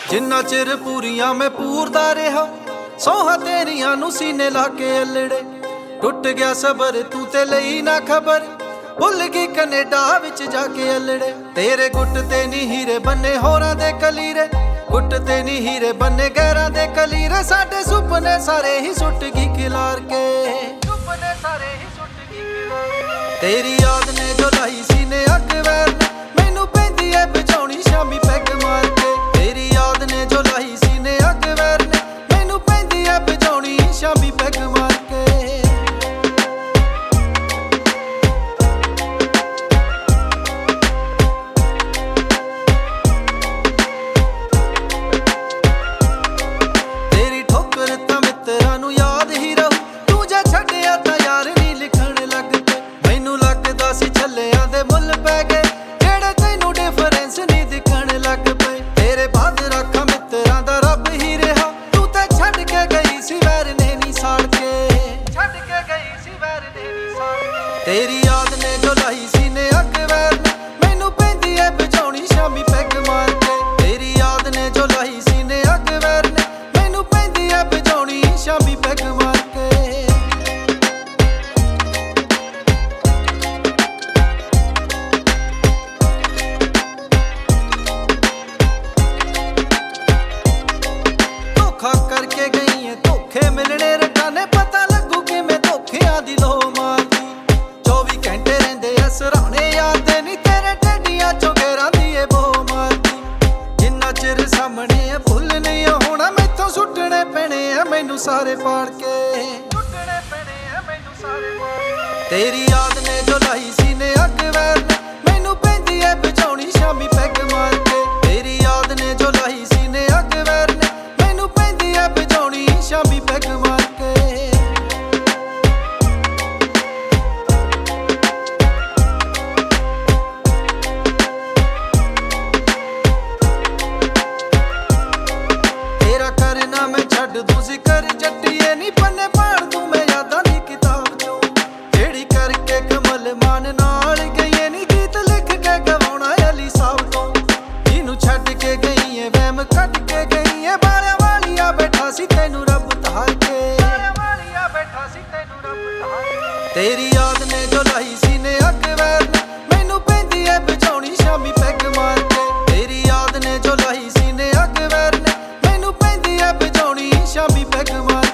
जिन्ना चिर पूरियां मैं पूरदा रहा सौहां तेरियां नू सीने ला के अल्लड़े टुट गया सबर तू ते लई ना खबर भुल गई कनेडा विच जाके अल्लड़े तेरे गुट ते नी हीरे बन्ने होरां दे कलीरे गुट ते नी हीरे बन्ने गैरां दे कलीरे साडे सुपने सारे ही सुट गई खिलार के सुपने सारे ही सुट गई खिलार के तेरी याद ने जो लाई सीने अग वैर ने मैनू पैंदी है बचाउणी शामी पैग मार के तेरी याद ने जो लाई सीने अग वैर ने मैनू पैंदी है बचाउणी शामी पैग मार के तेरी याद ने जो लाई सीने अग वैर ने मैनू पैंदी है बचाउणी शामी पैग मार के तेरी याद ने जो लाई सीने अग वैर ने मैनू पैंदी है बचाउणी शामी पैग मार के धोखा करके गई है धोखे मिलने रटाने पता लगू कि मैं धोखियां दी लो मार घंटे रहिंदे सराहने याद नी तेरे टेडियां चों घेरां दी बो मारदी जिन्ना चिर सामने है भुल नहीं होना मैथों सुटने पैणे है मैनू सारे पाड़ के सुटने पैणे है मैनू सारे पाड़ के तेरी याद ने जो लाई सीने अग वैर ने मैनू पैंदी है बचाउणी शामी पैग मार के तेरी याद ने जो लाई सीने अग वैर ने मैनू पैंदी है बचाउणी शामी पैग मार के दूं जिकर जट्टिए नी पन्ने पाड़ दूं मैं यादां दी किताब चों जेड़ी करके कमल मान नाल गई नी गीत लिख के गवाउणा अली साहब तों जिन्नू छड्ड के गई है वहम कट के गई है बालियां वालिया बैठा सी तैनू रब तार के बालियां वालिया बैठा सी तैनू रब तार के तेरी याद ने जो लाई सीने अग वैर ने मैनू पैंदी है बचाउणी शामी पैग मार के तेरी याद ने जो लाई सीने अग वैर ने मैनू पैंदी है बचाउणी शामी पैग मार